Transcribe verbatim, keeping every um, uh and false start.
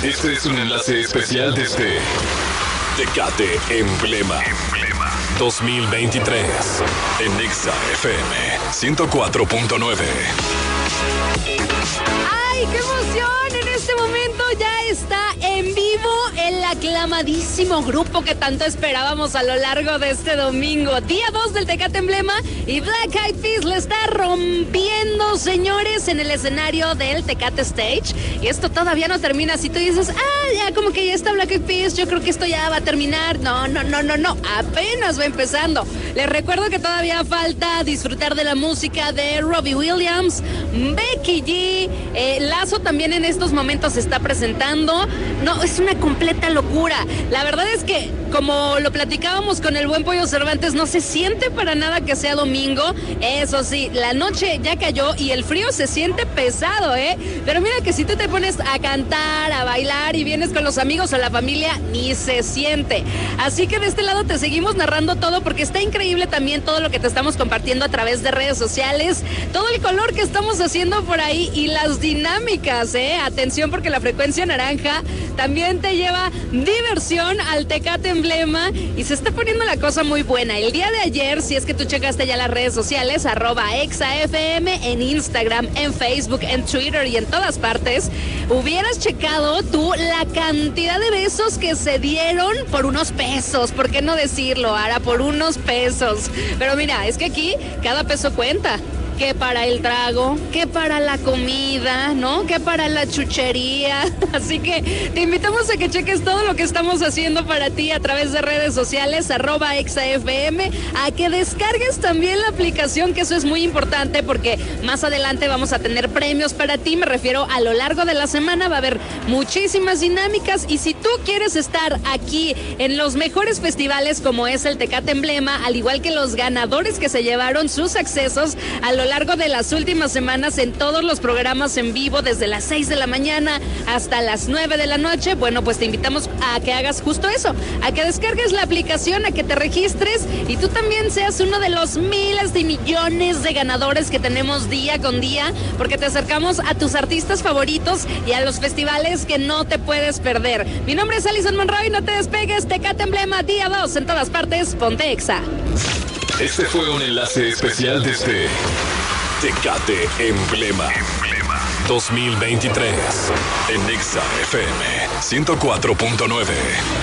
Este es un enlace especial desde Tecate Emblema dos mil veintitrés en Exa F M ciento cuatro punto nueve. ¡Ay, qué emoción! En este momento ya está en vivo el aclamadísimo grupo que tanto esperábamos a lo largo de este domingo. Día dos del Tecate Emblema y Black Eyed Peas le está rompiendo, señores, en el escenario del Tecate Stage. Y esto todavía no termina. Si tú dices, ah, ya como que ya está Black Eyed Peas, yo creo que esto ya va a terminar. No, no, no, no, no. Apenas va empezando. Les recuerdo que todavía falta disfrutar de la música de Robbie Williams, Becky G, eh, Lazo también en estos momentos se está presentando. No, es una completa locura. La verdad es que, como lo platicábamos con el buen Pollo Cervantes, no se siente para nada que sea domingo. Eso sí, la noche ya cayó y el frío se siente pesado, ¿eh? Pero mira que si tú te pones a cantar, a bailar y vienes con los amigos o la familia, ni se siente. Así que de este lado te seguimos narrando todo porque está increíble también todo lo que te estamos compartiendo a través de redes sociales, todo el color que estamos haciendo por ahí y las dinámicas, ¿eh? Atención porque la frecuencia naranja también te lleva diversión al Tecate Emblema y se está poniendo la cosa muy buena. El día de ayer, si es que tú checaste ya las redes sociales, arroba ExaFM en Instagram, en Facebook, en Twitter y en todas partes, hubieras checado tú la cantidad de besos que se dieron por unos pesos. ¿Por qué no decirlo, Ara? Por unos pesos. Pero mira, es que aquí cada peso cuenta. Que para el trago, que para la comida, ¿no? Que para la chuchería. Así que te invitamos a que cheques todo lo que estamos haciendo para ti a través de redes sociales, arroba ExaFM, a que descargues también la aplicación, que eso es muy importante porque más adelante vamos a tener premios para ti. Me refiero a lo largo de la semana, va a haber muchísimas dinámicas y si tú quieres estar aquí en los mejores festivales como es el Tecate Emblema, al igual que los ganadores que se llevaron sus accesos a lo largo de las últimas semanas en todos los programas en vivo desde las seis de la mañana hasta las nueve de la noche, bueno, pues te invitamos a que hagas justo eso, a que descargues la aplicación, a que te registres y tú también seas uno de los miles de millones de ganadores que tenemos día con día, porque te acercamos a tus artistas favoritos y a los festivales que no te puedes perder. Mi nombre es Alison Monroy, no te despegues, Tecate Emblema, día dos en todas partes, ponte Exa. Este fue un enlace especial desde Tecate Emblema dos mil veintitrés en Exa F M ciento cuatro punto nueve.